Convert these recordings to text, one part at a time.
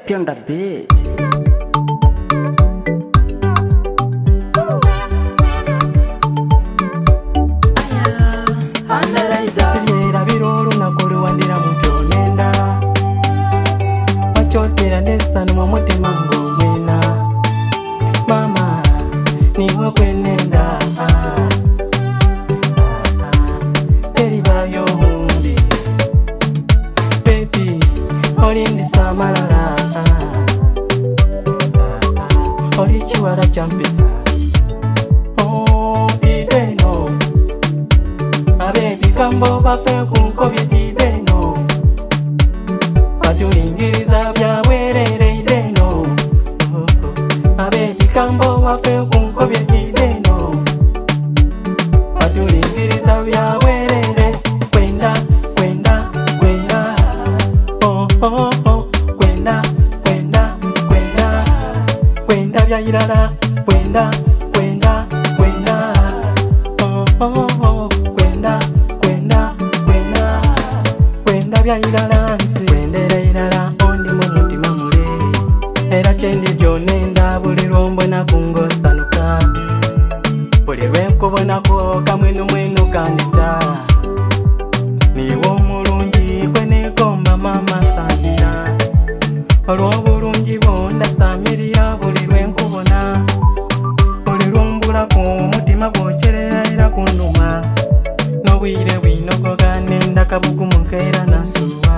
Happy on the beat. Tiyera birolu nakulu wandira mukyonenda wakyotera nesanu mu mutima ng'omwena mama niwe kwenenda eribayo omundi baby olindisa amalala oli kiwala kyampisa ideno abebi kambo bafe kunkobye ideno batulingiriza byabwerere ideno abebi kambo bafe kunkobye ideno batulingiriza byabwerere kwenda kwenda kwenda kwenda kwenda kwenda kwenda byayirara kwenda kwenda kwenda kwenda kwenda kwenda kwenda byayirara nsi kwendera irara ondi mu mutima mule era kyendi gyonenda buli lwombona kungosanuka buli lwenkubonako kamwenu mwenu kandita niwo omulungi kweneegomba mama sambira olw'obulungi bwo ndasamirira buli lwenkubona buli lwombulako omutima gwokyerera era kunduma n'obwire bwinogoga nenda kabugumu nkeera nasuwa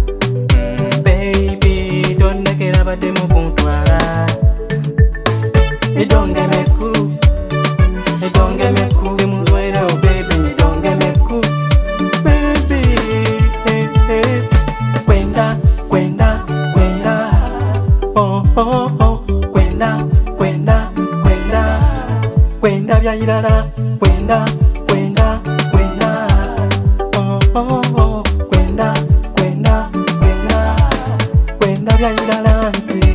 baby tondekera baddemu kuntwala idongemeku idongemeku bimulwera o baby idongemeku baby kwenda kwenda kwenda kwenda kwenda kwenda kwenda byayirara kwenda kwenda kwenda kwenda kwenda kwenda kwenda byayirara nsi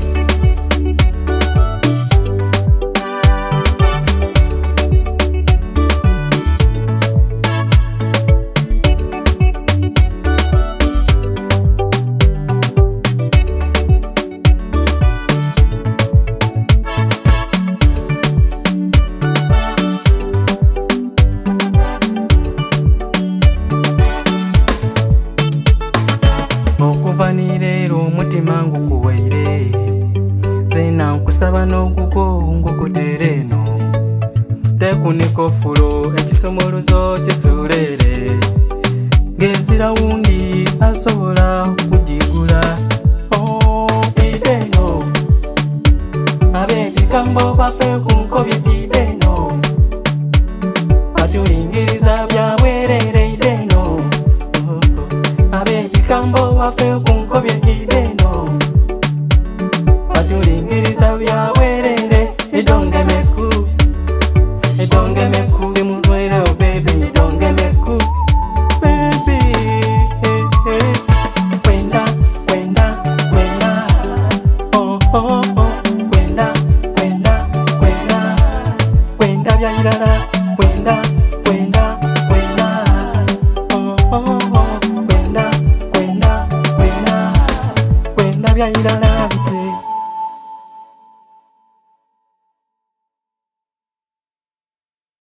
okuva nireero omutima ngukuwaire zena nkusaba n'ogugo ngukuteera eno tekunikofulo ekisomoluzo kisuulere ng'ezira wundi asobola okugigula ideno abeebikambo bafe kunkobye ideno batulingiriza byabwerere ideno abeebikambo bafe kunkobye ideno batulingiriza byabwerere idongemeku